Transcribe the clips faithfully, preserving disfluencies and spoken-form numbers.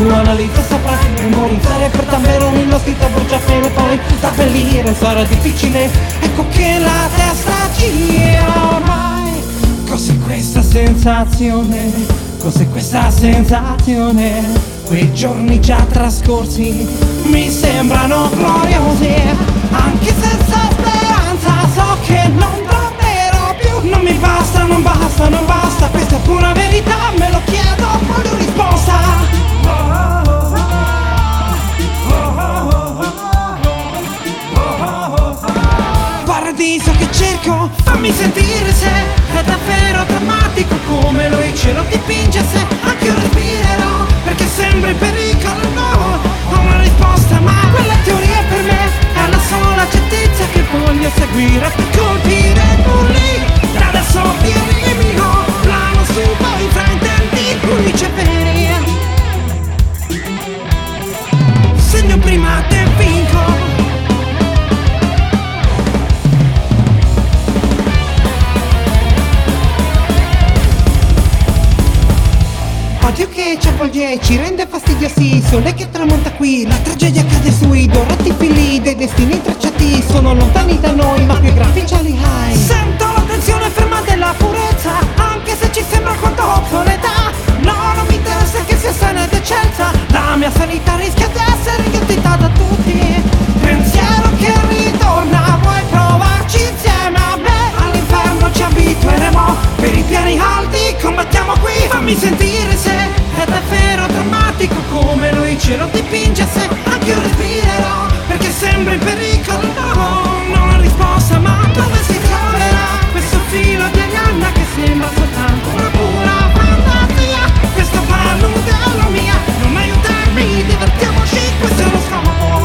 tu analizza saprà memorizzare per davvero nello scritto bruciapelo, poi tappellire sarà difficile, ecco che la testa gira ormai. Cos'è questa sensazione? Cos'è questa sensazione? Quei giorni già trascorsi mi sembrano gloriosi, anche senza speranza so che non davvero più. Non mi basta, non basta, non basta, questa è pura verità, me lo chiedo, voglio risposta. Paradiso che cerco, fammi sentire se è davvero drammatico come lui il cielo dipinge, se anche io respirerò perché sembra in pericolo. No, ho una risposta ma quella teoria per me è la sola certezza che voglio seguire per colpire il bulli. Da adesso elimino plano su poi fraintendi unici e veri. Segno prima te vinco. Odio che ci avvolge, ci rende fastidiosi, sole che tramonta qui, la tragedia cade sui dorati fili dei destini intrecciati, sono lontani da noi ma più grafici ali high. Sento la tensione ferma della purezza, anche se ci sembra quanto obsoleta. No, non mi interessa che sia sana ed eccelsa, la mia sanità rischia di essere inghiottita da tutti. Pensiero che ritorna, vuoi provarci insieme a me? All'inferno ci abitueremo, per i piani alti combattiamo qui. Fammi sentire se è davvero drammatico come lui il cielo dipinge, se anche io respirerò perché sembra in pericolo. No, non ho risposta ma dove si troverà questo filo di Arianna che sembra soltanto una pura fantasia. Questo ballo della mia, non aiutarmi, divertiamoci, questo è lo scopo.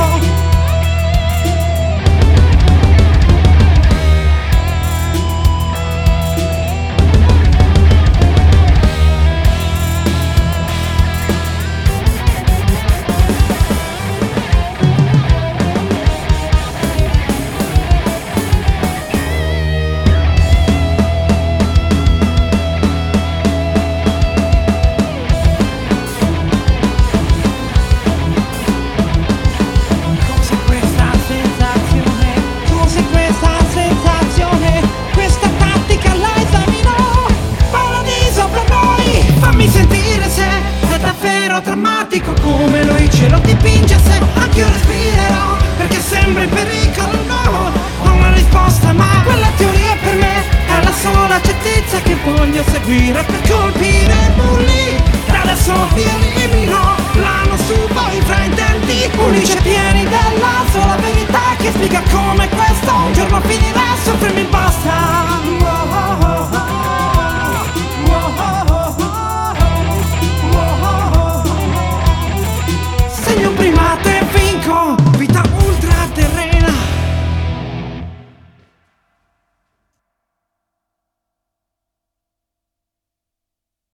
Drammatico come lui il cielo dipinge, se anche io respirerò perché sembra in pericolo. No, ho una risposta ma quella teoria per me è la sola certezza che voglio seguire per colpire i bulli. Da adesso vieni